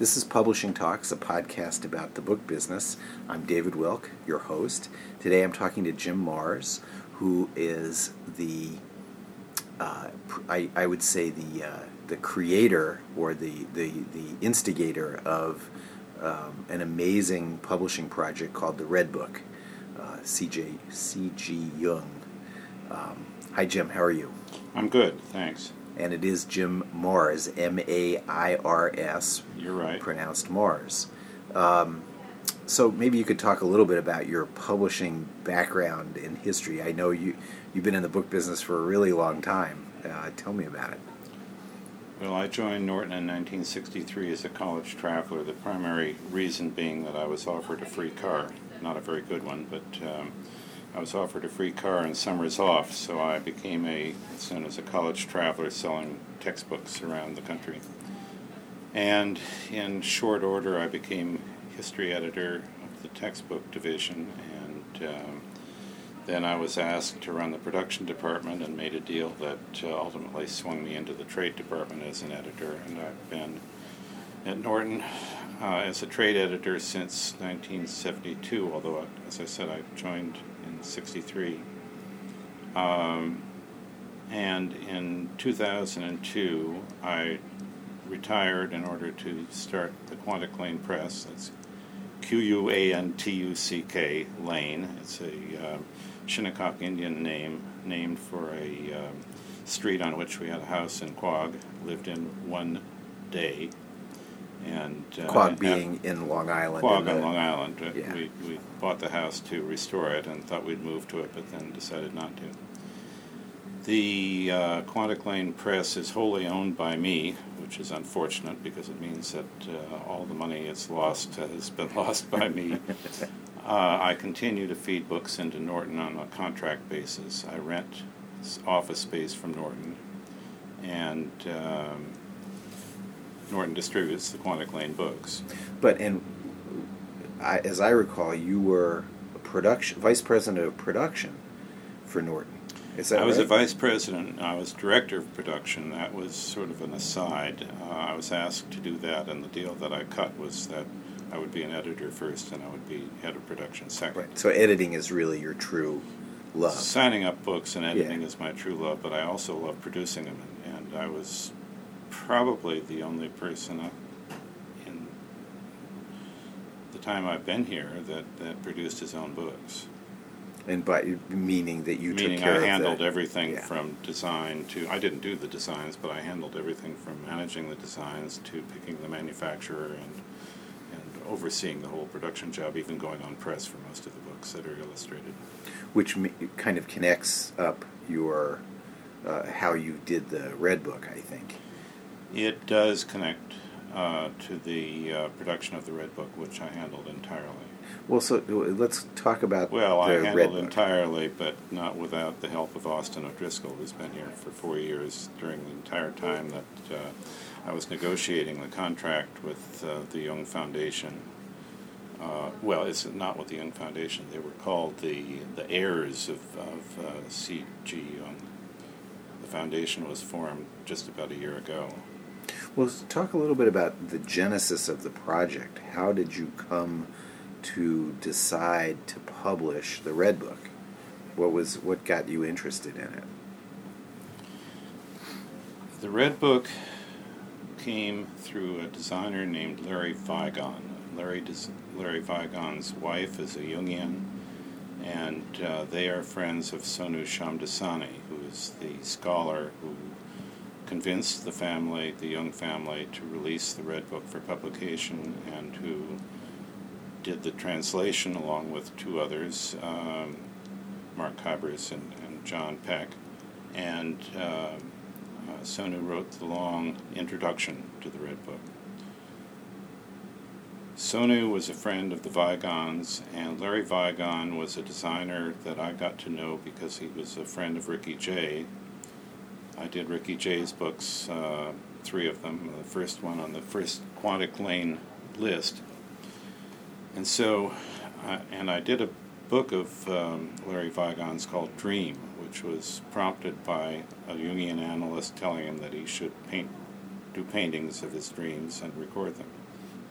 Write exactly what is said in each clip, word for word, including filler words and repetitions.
This is Publishing Talks, a podcast about the book business. I'm David Wilk, your host. Today I'm talking to Jim Marrs, who is the, uh, I, I would say the uh, the creator or the, the, the instigator of um, an amazing publishing project called The Red Book, uh, C J C G Jung. Um, hi Jim, how are you? I'm good, thanks. And it is Jim Marrs, M A I R S. You're right. Pronounced Marrs. Um, so maybe you could talk a little bit about your publishing background and history. I know you, you've been in the book business for a really long time. Uh, tell me about it. Well, I joined Norton in nineteen sixty-three as a college traveler, the primary reason being that I was offered a free car. Not a very good one, but um, I was offered a free car and summers off, so I became a, as soon as a college traveler, selling textbooks around the country. And in short order, I became history editor of the textbook division, and um, then I was asked to run the production department and made a deal that uh, ultimately swung me into the trade department as an editor, and I've been at Norton uh, as a trade editor since nineteen seventy-two, although, as I said, I joined in sixty-three. Um, and in two thousand two, I retired in order to start the Quantuck Lane Press. That's Q U A N T U C K Lane. It's a uh, Shinnecock Indian name named for a um, street on which we had a house in Quogue, lived in one day. And uh, Quogue being in Long Island. Quogue in on Long Island. Yeah. We, we bought the house to restore it and thought we'd move to it, but then decided not to. The uh, Quantuck Lane Press is wholly owned by me, which is unfortunate because it means that uh, all the money it's lost has been lost by me. uh, I continue to feed books into Norton on a contract basis. I rent office space from Norton, and um, Norton distributes the Quantuck Lane books. But and I, as I recall, you were a production vice president of production for Norton. Is that I was right? a vice president. I was director of production. That was sort of an aside. Uh, I was asked to do that, and the deal that I cut was that I would be an editor first, and I would be head of production second. Right. So editing is really your true love. Signing up books and editing Yeah. is my true love, but I also love producing them, and, and I was probably the only person in the time I've been here that, that produced his own books. And by meaning that you Meaning took care I handled of the, everything yeah. from design to, I didn't do the designs, but I handled everything from managing the designs to picking the manufacturer and and overseeing the whole production job, even going on press for most of the books that are illustrated. Which me, kind of connects up your uh, how you did the Red Book, I think. It does connect uh, to the uh, production of the Red Book, which I handled entirely. Well, so let's talk about Well, the I Red handled Book. entirely, but not without the help of Austin O'Driscoll, who's been here for four years during the entire time that uh, I was negotiating the contract with uh, the Young Foundation. Uh, well, it's not with the Young Foundation. They were called the the heirs of, of uh, C G Jung. The foundation was formed just about a year ago. Well, talk a little bit about the genesis of the project. How did you come to decide to publish the Red Book? What was what got you interested in it? The Red Book came through a designer named Larry Vigon. Larry, Des- Larry Vigon's wife is a Jungian, and uh, they are friends of Sonu Shamdasani, who is the scholar who convinced the family, the Jung family, to release the Red Book for publication, and who did the translation along with two others, um, Mark Kybers and, and John Peck, and uh, uh, Sonu wrote the long introduction to the Red Book. Sonu was a friend of the Vigons, and Larry Vigon was a designer that I got to know because he was a friend of Ricky Jay. I did Ricky Jay's books, uh, three of them, the first one on the first Quantuck Lane list. And so, uh, and I did a book of um, Larry Vigon's called Dream, which was prompted by a Jungian analyst telling him that he should paint, do paintings of his dreams and record them.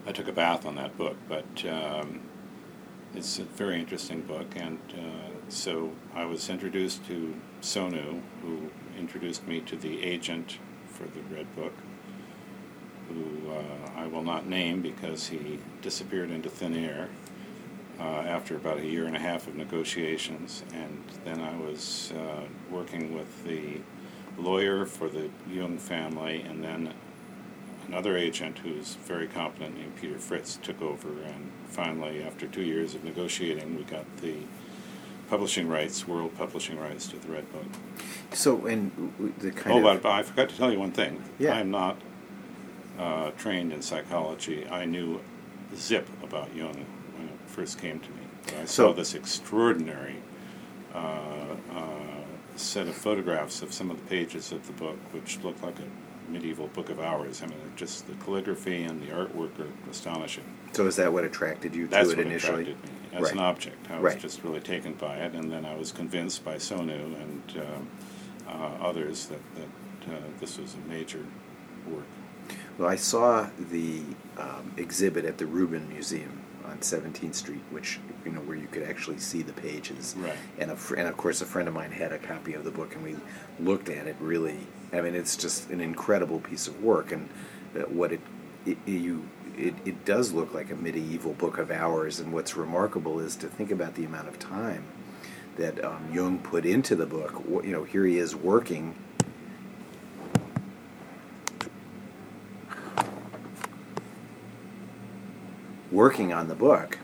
I took a bath on that book, but um, it's a very interesting book, and uh, so I was introduced to Sonu, who introduced me to the agent for the Red Book, who uh, I will not name because he disappeared into thin air uh, after about a year and a half of negotiations, and then I was uh, working with the lawyer for the Jung family, and then another agent who's very competent named Peter Fritz took over, and finally, after two years of negotiating, we got the publishing rights, world publishing rights to the Red Book. So, and the kind oh, of... but I forgot to tell you one thing. Yeah. I'm not uh, trained in psychology. I knew zip about Jung when it first came to me. But I So- saw this extraordinary uh, uh, set of photographs of some of the pages of the book, which looked like a medieval book of hours. I mean, just the calligraphy and the artwork are astonishing. So is that what attracted you to That's it what initially? attracted me as Right. an object. I was Right. just really taken by it, and then I was convinced by Sonu and uh, uh, others that, that uh, this was a major work. Well, I saw the um, exhibit at the Rubin Museum on seventeenth Street, which, you know, where you could actually see the pages. Right. And, a fr- and of course, a friend of mine had a copy of the book, and we looked at it. Really, I mean, it's just an incredible piece of work, and uh, what it, it you it, it does look like a medieval book of hours. And what's remarkable is to think about the amount of time that um, Jung put into the book. You know, here he is working. working on the book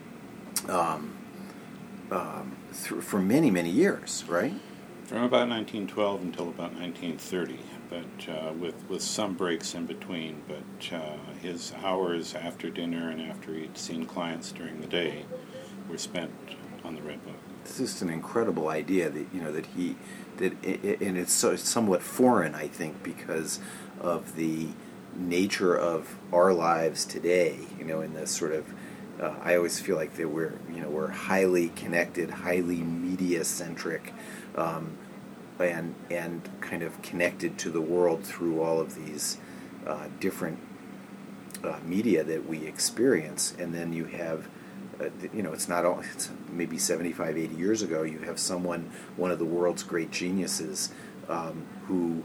um, um, th- for many, many years, right? From about nineteen twelve until about nineteen thirty, but uh, with, with some breaks in between. But uh, his hours after dinner and after he'd seen clients during the day were spent on the Red Book. It's just an incredible idea that, you know, that he, that it, and it's so, somewhat foreign, I think, because of the nature of our lives today, you know, in this sort of, uh, I always feel like that we're, you know, we're highly connected, highly media-centric, um, and and kind of connected to the world through all of these uh, different uh, media that we experience. And then you have, uh, you know, it's not all, it's maybe seventy-five, eighty years ago, you have someone, one of the world's great geniuses, um, who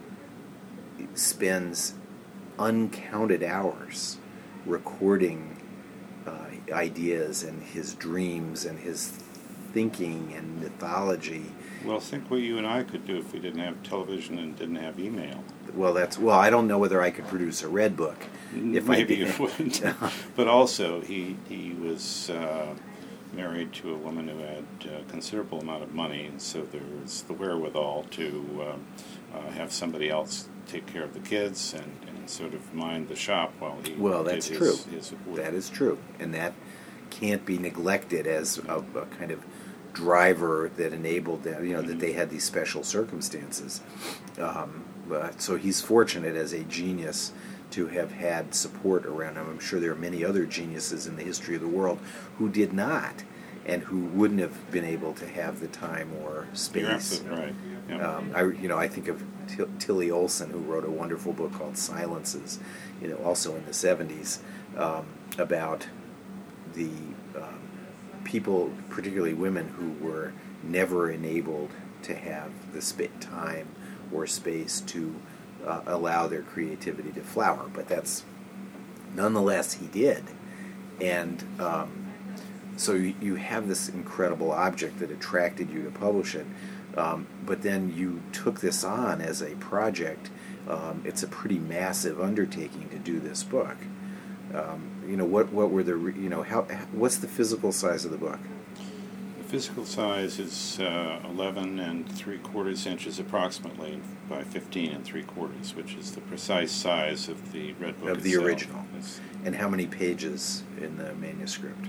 spends uncounted hours recording uh, ideas and his dreams and his thinking and mythology. Well, think what you and I could do if we didn't have television and didn't have email. Well, that's well. I don't know whether I could produce a Red Book. If Maybe I you wouldn't. But also, he he was uh, married to a woman who had a considerable amount of money, and so there was the wherewithal to uh, uh, have somebody else take care of the kids and, and sort of mind the shop while he Well, did that's his, true. his work. That is true, and that can't be neglected as a, a kind of driver that enabled them. You know, that they had these special circumstances. Um, but, so he's fortunate as a genius to have had support around him. I'm sure there are many other geniuses in the history of the world who did not, and who wouldn't have been able to have the time or space. You're absolutely right. Yeah. Um, I, you know, I think of T- Tilly Olson, who wrote a wonderful book called Silences, you know, also in the seventies, um, about the um, people, particularly women, who were never enabled to have the spa- time or space to uh, allow their creativity to flower. But that's, nonetheless, he did. And um, so you, you have this incredible object that attracted you to publish it. Um, but then you took this on as a project. Um, it's a pretty massive undertaking to do this book. Um, you know, what what were the re- you know how what's the physical size of the book? The physical size is uh, eleven and three quarters inches approximately by fifteen and three quarters, which is the precise size of the Red Book Of the itself. original. It's And how many pages in the manuscript?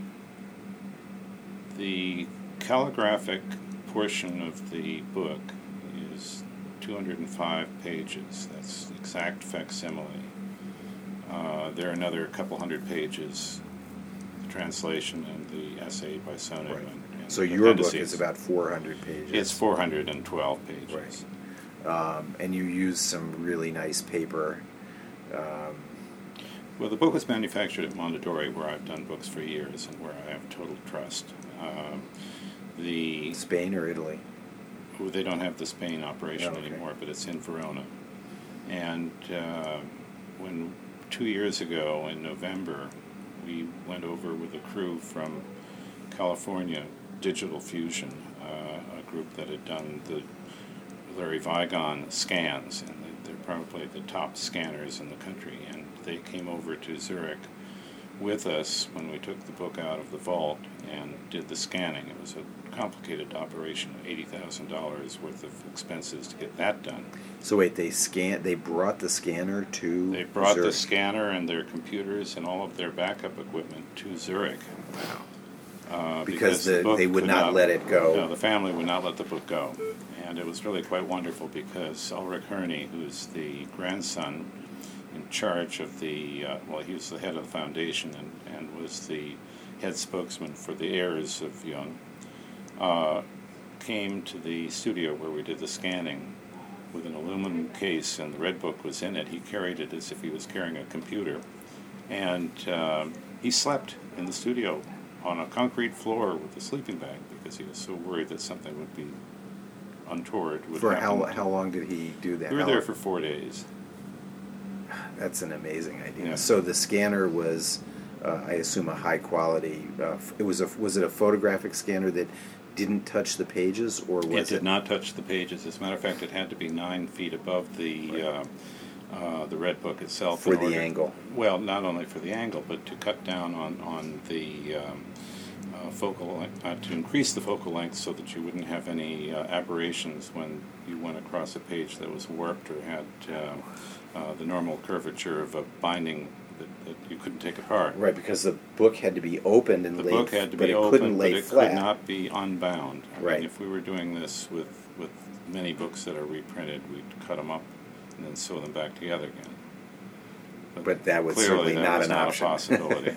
the calligraphic portion of the book is two hundred five pages. That's the exact facsimile. Uh, there are another couple hundred pages, the translation and the essay by Sonu. Right. And, and So your book appendices. is about four hundred pages. It's four hundred twelve pages. Right. Um, and you use some really nice paper. Um, Well, the book was manufactured at Mondadori, where I've done books for years and where I have total trust. Uh, the Spain or Italy? Well, they don't have the Spain operation Oh, okay. anymore, but it's in Verona. And uh, when two years ago in November, we went over with a crew from California, Digital Fusion, uh, a group that had done the Larry Vigon scans, and they're probably the top scanners in the country. And they came over to Zurich with us when we took the book out of the vault and did the scanning. It was a complicated operation, eighty thousand dollars worth of expenses to get that done. So wait, they scan. They brought the scanner to. They brought Zurich. the scanner and their computers and all of their backup equipment to Zurich. Wow. Uh, Because, the the, book they would could not, let it go. No, the family would not let the book go. And it was really quite wonderful because Ulrich Herney, who's the grandson in charge of the, uh, well, he was the head of the foundation and, and was the head spokesman for the heirs of Jung, uh, came to the studio where we did the scanning with an aluminum case, and the Red Book was in it. He carried it as if he was carrying a computer. And uh, he slept in the studio on a concrete floor with a sleeping bag because he was so worried that something would be untoward. Would For happen. how how long did he do that? We were How there long? for four days. That's an amazing idea. Yeah. So the scanner was, uh, I assume, a high quality. Uh, f- it was a was it a photographic scanner that didn't touch the pages, or was It it? did not touch the pages. As a matter of fact, it had to be nine feet above the Right. uh, uh, the Red Book itself. For in the order- angle. Well, not only for the angle, but to cut down on on the um, uh, focal length, uh, to increase the focal length, so that you wouldn't have any uh, aberrations when you went across a page that was warped or had uh, uh, the normal curvature of a binding that, that you couldn't take apart. Right, because the book had to be opened and The laid, book had to but be it open, couldn't but lay it flat. could not be unbound. I Right. mean, if we were doing this with, with many books that are reprinted, we'd cut them up and then sew them back together again. But that was clearly certainly that not was an not option. a possibility.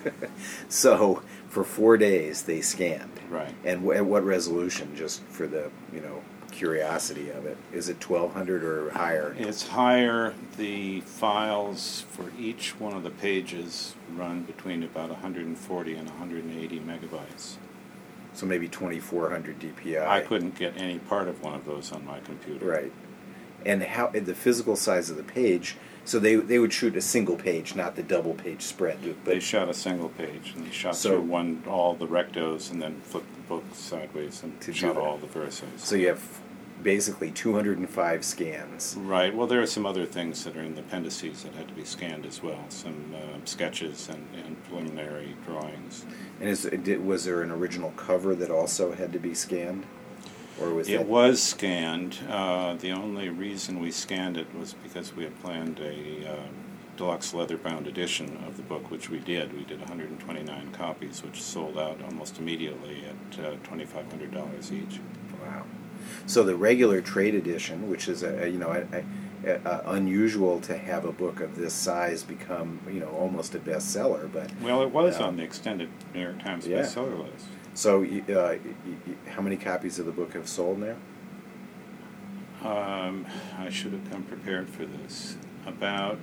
So for four days they scanned. Right. And w- at what resolution? Just for the you know curiosity of it, is it twelve hundred or higher? It's higher. The files for each one of the pages run between about one hundred forty and one hundred eighty megabytes. So maybe twenty-four hundred D P I. I couldn't get any part of one of those on my computer. Right. And how the physical size of the page? So they they would shoot a single page, not the double page spread. They But shot a single page, and they shot So- through one all the rectos, and then flipped the book sideways and To do shot that. all the verses. so you have basically two hundred five scans. Right. Well, there are some other things that are in the appendices that had to be scanned as well. Some uh, sketches and, and preliminary drawings. And is did, was there an original cover that also had to be scanned, or was It that was scanned. Uh, the only reason we scanned it was because we had planned a uh, deluxe leather-bound edition of the book, which we did. We did one hundred twenty-nine copies, which sold out almost immediately at uh, twenty-five hundred dollars each. Wow. So the regular trade edition, which is a, a, you know a, a, a unusual to have a book of this size become you know almost a bestseller, but Well, it was Um, on the extended New York Times yeah. bestseller list. so y- uh, y- y- how many copies of the book have sold now? Um, I should have come prepared for this. About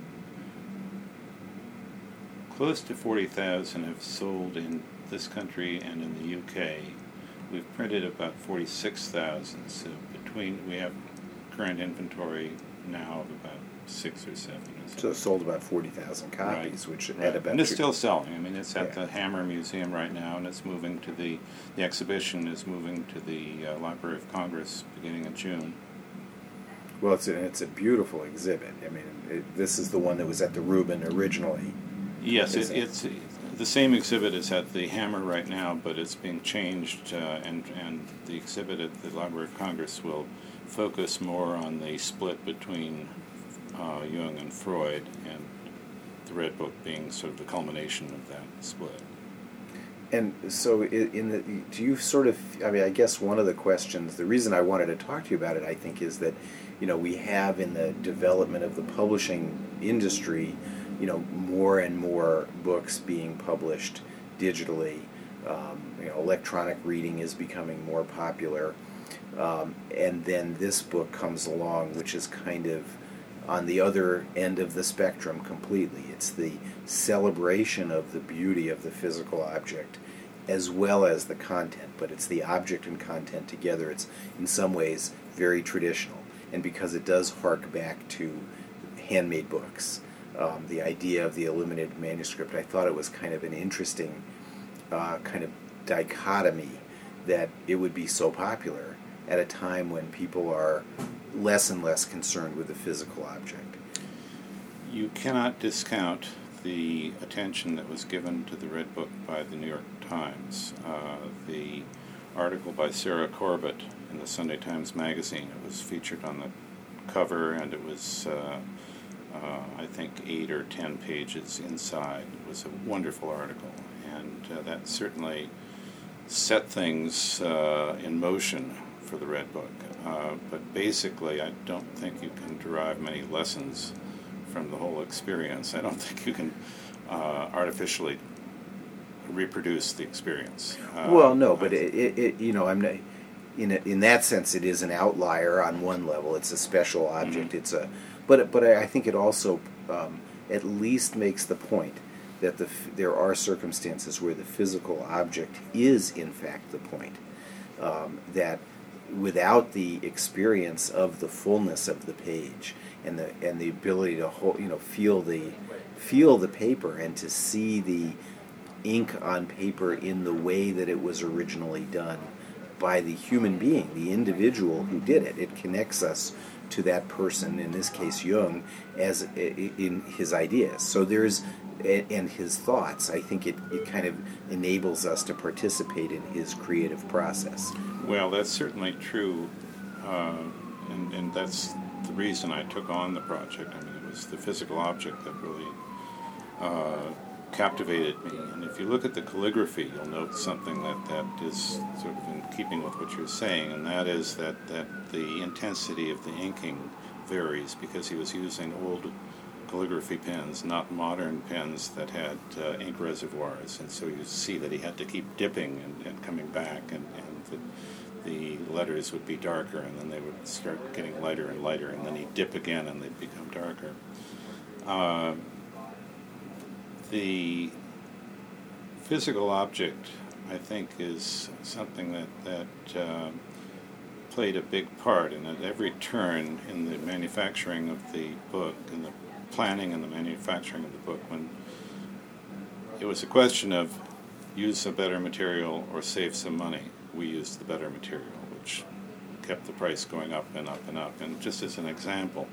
close to forty thousand have sold in this country and in the U K. We've printed about forty-six thousand, so between, we have current inventory now of about six or seven. Or So so. it sold about forty thousand copies, Right. which Right. at about And it's two- still selling. I mean, it's at Yeah. the Hammer Museum right now, and it's moving to the, the exhibition is moving to the uh, Library of Congress beginning of June. Well, it's a, it's a beautiful exhibit. I mean, it, this is the one that was at the Rubin originally. Yes, Is it, it? it's the same exhibit is at the Hammer right now, but it's being changed, uh, and and the exhibit at the Library of Congress will focus more on the split between uh, Jung and Freud, and the Red Book being sort of the culmination of that split. And so, i- in the, do you sort of? I mean, I guess one of the questions, the reason I wanted to talk to you about it, I think, is that, you know, we have in the development of the publishing industry, you know, more and more books being published digitally. Um, you know, electronic reading is becoming more popular, um, and then this book comes along, which is kind of on the other end of the spectrum completely. It's the celebration of the beauty of the physical object as well as the content, but it's the object and content together. It's in some ways very traditional, and because it does hark back to handmade books, um, the idea of the illuminated manuscript, I thought it was kind of an interesting uh, kind of dichotomy that it would be so popular at a time when people are less and less concerned with the physical object. You cannot discount the attention that was given to the Red Book by the New York Times. Uh, the article by Sarah Corbett in the Sunday Times Magazine, it was featured on the cover, and it was, uh, uh, I think, eight or ten pages inside. It was a wonderful article, and uh, that certainly set things uh, in motion for the Red Book. Uh, but basically, I don't think you can derive many lessons from the whole experience. I don't think you can uh, artificially reproduce the experience. Uh, well, no, but it, it, it, you know, I'm not, in a, in that sense, it is an outlier on one level. It's a special object. Mm-hmm. It's a, but but I think it also um, at least makes the point that the there are circumstances where the physical object is in fact the point. Um, that without the experience of the fullness of the page and the and the ability to hold, you know, feel the feel the paper and to see the ink on paper in the way that it was originally done by the human being, the individual who did it. It connects us to that person, in this case Jung, as in his ideas. So there's and his thoughts. I think it, it kind of enables us to participate in his creative process. Well, that's certainly true, uh, and, and that's the reason I took on the project. I mean, it was the physical object that really uh, captivated me. And if you look at the calligraphy, you'll note something that, that is sort of in keeping with what you're saying, and that is that, that the intensity of the inking varies because he was using old calligraphy pens, not modern pens that had uh, ink reservoirs, and so you see that he had to keep dipping and, and coming back, and, and the, the letters would be darker, and then they would start getting lighter and lighter, and then he'd dip again and they'd become darker. Uh, the physical object, I think, is something that, that uh, played a big part, and at every turn in the manufacturing of the book, and the planning and the manufacturing of the book, when it was a question of use a better material or save some money, we used the better material, which kept the price going up and up and up. And just as an example,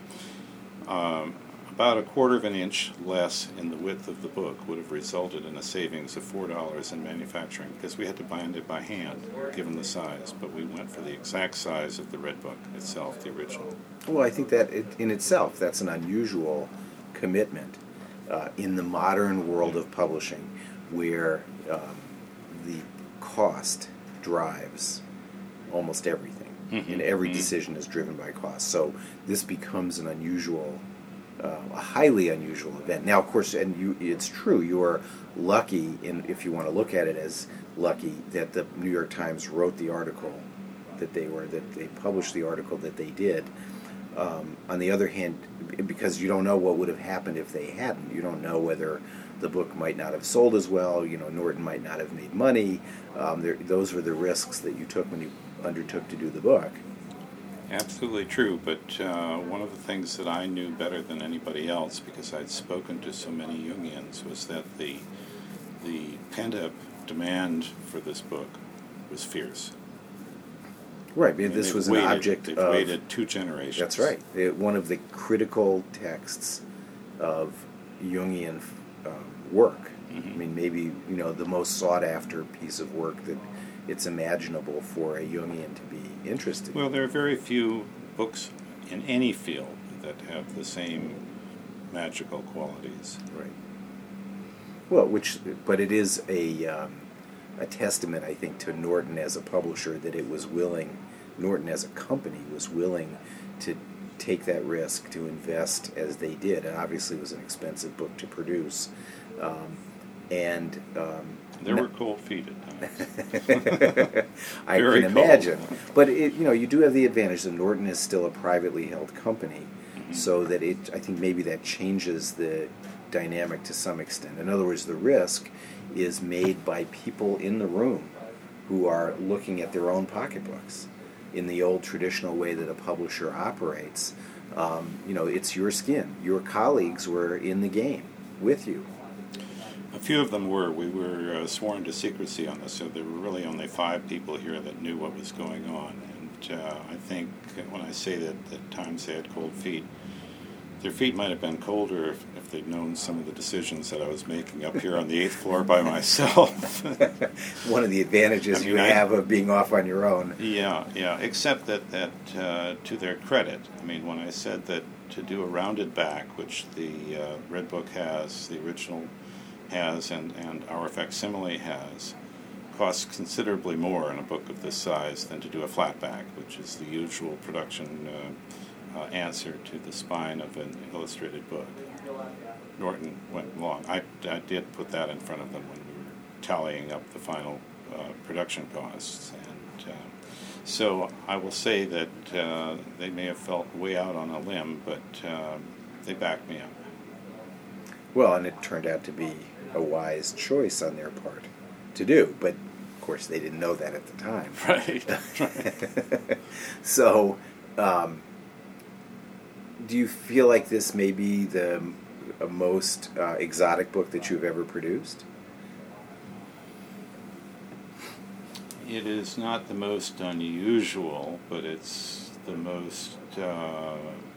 um, about a quarter of an inch less in the width of the book would have resulted in a savings of four dollars in manufacturing, because we had to bind it by hand, given the size. But we went for the exact size of the Red Book itself, the original. Well, I think that it, in itself, that's an unusual commitment uh, in the modern world of publishing, where um, the cost drives almost everything, mm-hmm. and every mm-hmm. decision is driven by cost. So this becomes an unusual, uh, a highly unusual event. Now, of course, and you, it's true, you are lucky, in, if you want to look at it as lucky, that the New York Times wrote the article that they were, that they published the article that they did. Um, on the other hand, because you don't know what would have happened if they hadn't. You don't know whether the book might not have sold as well. You know, Norton might not have made money. Um, there, those were the risks that you took when you undertook to do the book. Absolutely true, but uh, one of the things that I knew better than anybody else, because I'd spoken to so many Jungians, was that the the pent-up demand for this book was fierce. Right, I mean, this was waited, an object they've of... waited two generations. That's right. It, one of the critical texts of Jungian um, work. Mm-hmm. I mean, maybe, you know, the most sought-after piece of work that it's imaginable for a Jungian to be interested in. Well, there are very few books in any field that have the same magical qualities. Right. Well, which, but it is a... Um, a testament, I think, to Norton as a publisher, that it was willing, Norton as a company was willing to take that risk, to invest as they did. And obviously it was an expensive book to produce. Um, and um, there were cold feet at times. I Very can cold. imagine. But, it, you know, you do have the advantage that Norton is still a privately held company. Mm-hmm. so that it, I think maybe that changes the dynamic to some extent. In other words, the risk is made by people in the room who are looking at their own pocketbooks in the old traditional way that a publisher operates. Um, you know, it's your skin. Your colleagues were in the game with you. A few of them were. We were uh, sworn to secrecy on this, so there were really only five people here that knew what was going on. And uh, I think when I say that at times they had cold feet, their feet might have been colder if, if they'd known some of the decisions that I was making up here on the eighth floor by myself. One of the advantages I mean, you I, have of being off on your own. Yeah, yeah, except that, that uh, to their credit, I mean, when I said that to do a rounded back, which the uh, Red Book has, the original has, and, and our facsimile has, costs considerably more in a book of this size than to do a flat back, which is the usual production uh, Uh, answer to the spine of an illustrated book. Norton went along. I, I did put that in front of them when we were tallying up the final uh, production costs. And uh, so I will say that uh, they may have felt way out on a limb, but uh, they backed me up. Well, and it turned out to be a wise choice on their part to do, but of course they didn't know that at the time. Right. So, um, do you feel like this may be the uh, most uh, exotic book that you've ever produced? It is not the most unusual, but it's the most uh,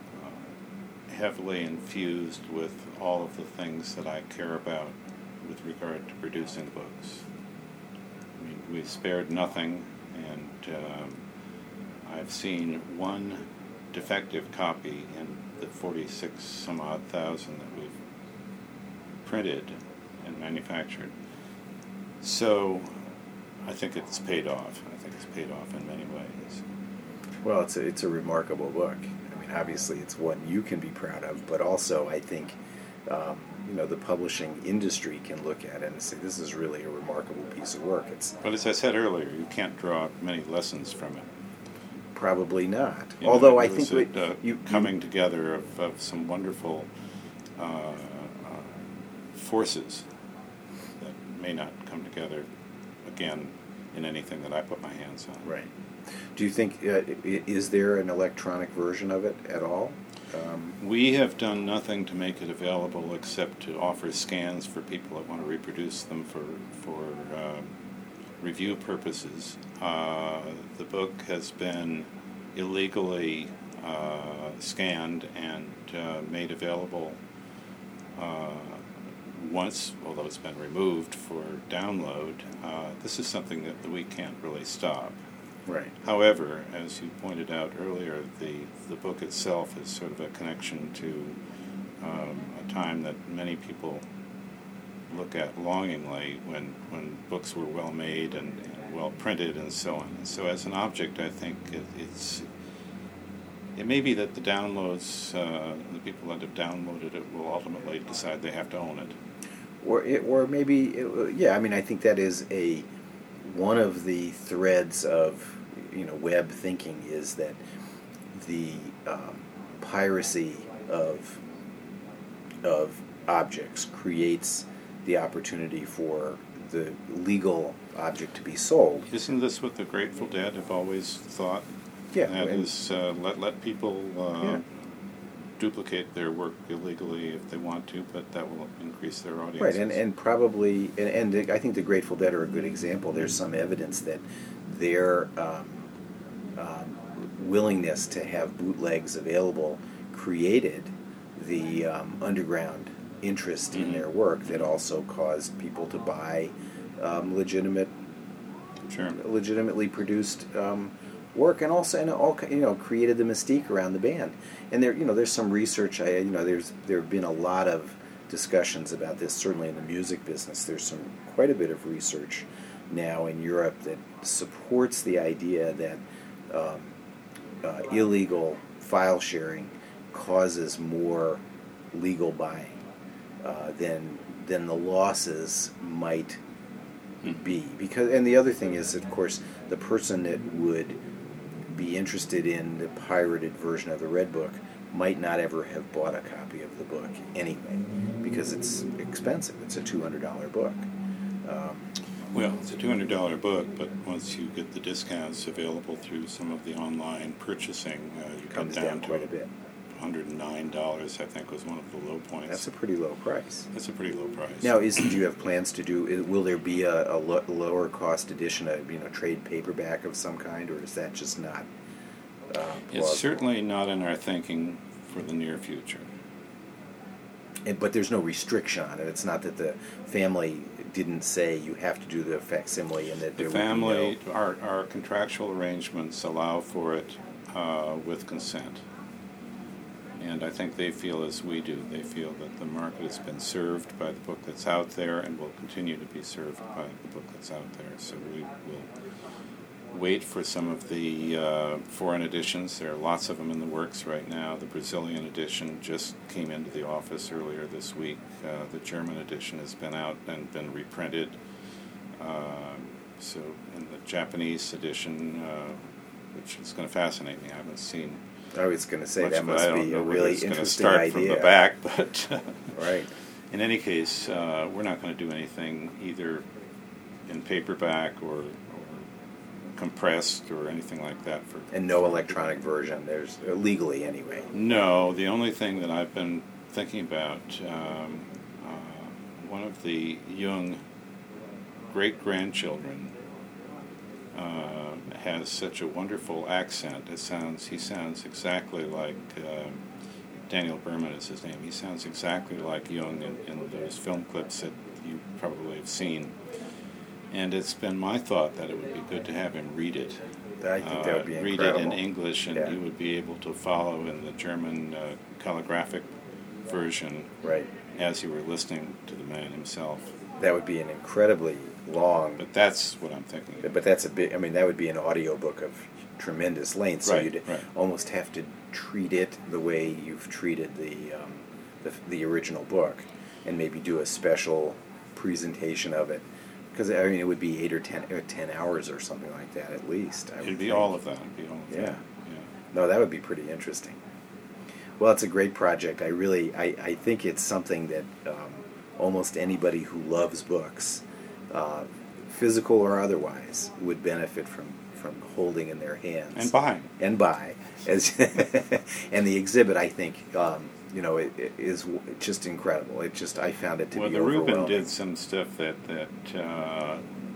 heavily infused with all of the things that I care about with regard to producing books. I mean, we spared nothing, and um, I've seen one defective copy in the forty-six some odd thousand that we've printed and manufactured. So I think it's paid off. I think it's paid off in many ways. Well, it's a, it's a remarkable book. I mean, obviously it's one you can be proud of, but also I think um, you know, the publishing industry can look at it and say this is really a remarkable piece of work. It's But as I said earlier, you can't draw many lessons from it. Probably not. You Although know, I think a, we, uh, you coming you, together of, of some wonderful uh, uh, forces that may not come together again in anything that I put my hands on. Right. Do you think uh, is there an electronic version of it at all? Um, we have done nothing to make it available except to offer scans for people that want to reproduce them for for. Um, review purposes. Uh, the book has been illegally uh, scanned and uh, made available uh, once, although it's been removed for download. Uh, this is something that, that we can't really stop. Right. However, as you pointed out earlier, the, the book itself is sort of a connection to um, a time that many people look at longingly when, when books were well made and, and well printed and so on. And so as an object, I think it, it's it may be that the downloads, uh, the people that have downloaded it will ultimately decide they have to own it. Or it, or maybe, it, yeah, I mean, I think that is a one of the threads of, you know, web thinking is that the um, piracy of of objects creates the opportunity for the legal object to be sold. Isn't this what the Grateful Dead have always thought? Yeah. That is, uh, let, let people uh, yeah. duplicate their work illegally if they want to, but that will increase their audience. Right, and, and probably, and, and I think the Grateful Dead are a good example. There's some evidence that their um, um, willingness to have bootlegs available created the um, underground interest mm-hmm. in their work that also caused people to buy um, legitimate, sure. legitimately produced um, work, and also and all you know created the mystique around the band. And there, you know, there's some research. I, you know, there's there have been a lot of discussions about this. Certainly in the music business, there's some quite a bit of research now in Europe that supports the idea that um, uh, illegal file sharing causes more legal buying. Uh, than than the losses might be, because and the other thing is, of course, the person that would be interested in the pirated version of the Red Book might not ever have bought a copy of the book anyway, because it's expensive. It's a two hundred dollars book. Um, Well, it's a two hundred dollars book, but once you get the discounts available through some of the online purchasing, uh, you come comes down, down to quite a bit. one hundred nine dollars, I think, was one of the low points. That's a pretty low price. That's a pretty low price. Now, is do you have plans to do? Is, will there be a, a lo- lower cost edition, a you know trade paperback of some kind, or is that just not? Uh, It's plausible? certainly not in our thinking for the near future. And, but there's no restriction on it. It's not that the family didn't say you have to do the facsimile, and that The there family, would be no. our, our contractual arrangements allow for it uh, with consent. And I think they feel as we do. They feel that the market has been served by the book that's out there and will continue to be served by the book that's out there. So we will wait for some of the uh, foreign editions. There are lots of them in the works right now. The Brazilian edition just came into the office earlier this week. Uh, the German edition has been out and been reprinted. Uh, so, in the Japanese edition, uh, which is going to fascinate me, I haven't seen I was going to say much, that but must I don't be know a whether really it's going to interesting start idea. from the back. But Right. in any case, uh, we're not going to do anything either in paperback or, or compressed or anything like that. For And no electronic version. There's uh, legally anyway. No, the only thing that I've been thinking about, um, uh, one of the young great-grandchildren uh, has such a wonderful accent. It sounds, he sounds exactly like, um, Daniel Berman is his name. He sounds exactly like Jung in, in those film clips that you probably have seen. And it's been my thought that it would be good to have him read it. I think that would be uh, read incredible. it in English, and Yeah. you would be able to follow in the German uh, calligraphic version Right. as you were listening to the man himself. That would be an incredibly long. But that's what I'm thinking. But that's a big. I mean, that would be an audiobook of tremendous length. So Right, you'd right. almost have to treat it the way you've treated the, um, the the original book, and maybe do a special presentation of it. Because I mean, it would be eight or ten, uh, ten hours or something like that at least. I would It'd be think. all of that. It'd be all of Yeah. that. Yeah. No, that would be pretty interesting. Well, it's a great project. I really, I, I think it's something that um, almost anybody who loves books, uh, physical or otherwise, would benefit from, from holding in their hands. And buying. And buy. As and the exhibit, I think, um, you know, it, it is just incredible. It just, I found it to Well, be the Rubin overwhelming. did some stuff that that uh,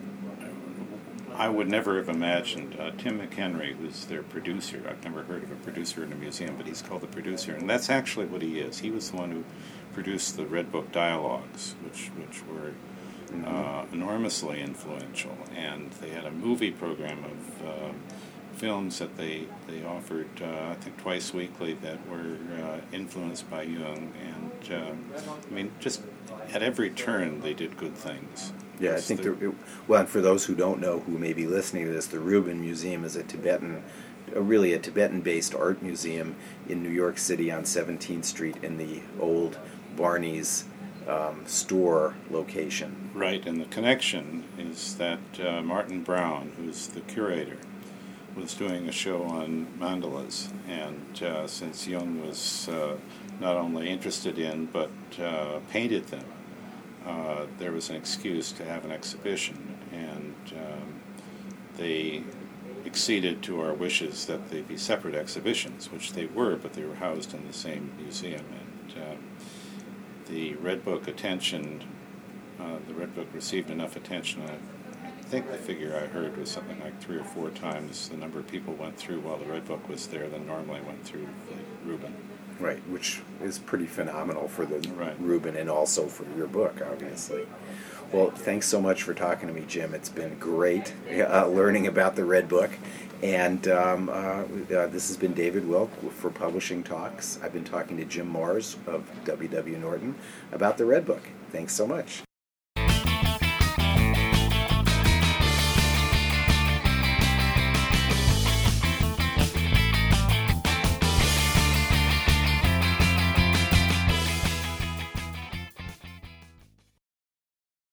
I would never have imagined. Uh, Tim McHenry, who's their producer, I've never heard of a producer in a museum, but he's called the producer, and that's actually what he is. He was the one who produced the Red Book dialogues, which which were uh, enormously influential, and they had a movie program of uh, films that they they offered, uh, I think twice weekly, that were uh, influenced by Jung, and um, I mean, just at every turn they did good things. Yeah, I It's think the- the, it, well, and for those who don't know, who may be listening to this, the Rubin Museum is a Tibetan, uh, really a Tibetan-based art museum in New York City on seventeenth Street in the old Barney's um, store location. Right, and the connection is that uh, Martin Brown, who's the curator, was doing a show on mandalas, and uh, since Jung was uh, not only interested in but uh, painted them, uh, there was an excuse to have an exhibition, and um, they acceded to our wishes that they be separate exhibitions, which they were, but they were housed in the same museum. And uh, the Red Book attention, uh, the Red Book received enough attention. I, I think the figure I heard was something like three or four times the number of people went through while the Red Book was there than normally went through the Rubin. Right, which is pretty phenomenal for the Right. Rubin and also for your book, obviously. Well, thanks so much for talking to me, Jim. It's been great uh, learning about the Red Book. And um, uh, uh, this has been David Wilk for Publishing Talks. I've been talking to Jim Marrs of W W. Norton about the Red Book. Thanks so much.